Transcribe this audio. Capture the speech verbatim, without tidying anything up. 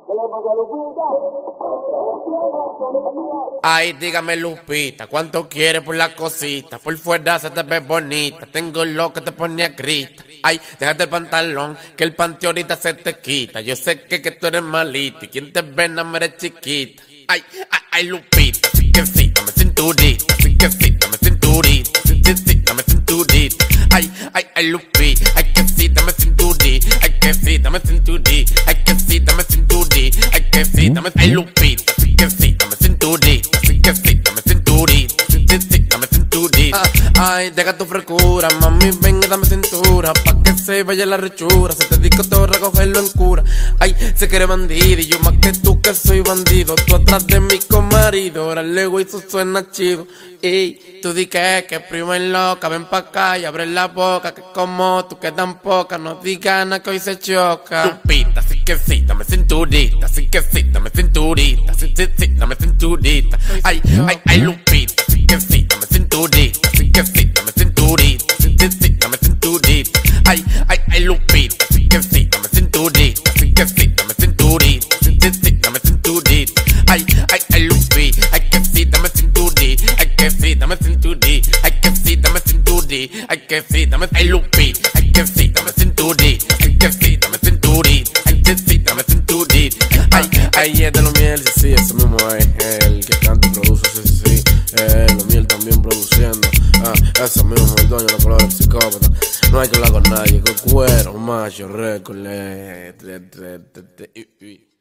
Ay, dígame Lupita, ¿cuánto quieres por la cosita? Por fuera se te ve bonita, tengo lo que te pone a grita. Ay, déjate el pantalón, que el panty ahorita se te quita. Yo sé que, que tú eres malita y quien te ve no me eres chiquita. Ay, ay, ay, Lupita, sí que sí, dame cinturita, sí que sí, dame cinturita, sí, sí, sí, dame cinturita. Ay, ay, ay, Lupita, ay que sí, dame cinturita, ay que sí, dame cinturita, ay que sí, dame cinturita, ay que sí, dame, ay, Lupita, sí que sí, dame cinturita, sí que sí, dame cinturita, sí, sí, sí, dame cinturita. Ah, ay, deja tu frescura, mami, ven y dame cintura, pa' que se vaya la rechura, se te dijo todo recogerlo en cura. Ay, sé que eres bandido y yo más que tú que soy bandido, tú atrás de mí con marido, ahora luego eso suena chido. Y tú di que, que prima es loca, ven pa' acá y abre la boca, que como tú quedan pocas, no digas nada que hoy se choca. Lupita, sí que sí, dame cinturita, sí que sí, dame cinturita, sí, sí, sí, dame cinturita. Ay, ay, ay, Lupita, sí que sí, dame cinturita, sí que sí, dame cinturita, sí, sí, sí, dame cinturita. Ay, ay, ay, Lupita, sí que sí, dame cinturita, sí que sí, dame cinturita, sí, sí, sí, dame cinturita. Ay, ay, ay, Lupita, ay que sí, dame cinturita, ay que sí, dame cinturita, ay que sí, dame cinturita, ay que sí, dame, ay, Lupita, ay que sí, dame cinturita, ay que sí, dame cinturita, ay que sí, dame cinturita. Ay, ay, es de lo miel, sí, sí, ese mismo es el que canta y produce, sí, sí, eh, lo miel también produciendo. Ah, ese mismo el dueño de la palabra psicópata. No hay que hablar con nadie, que cuero, macho, récord,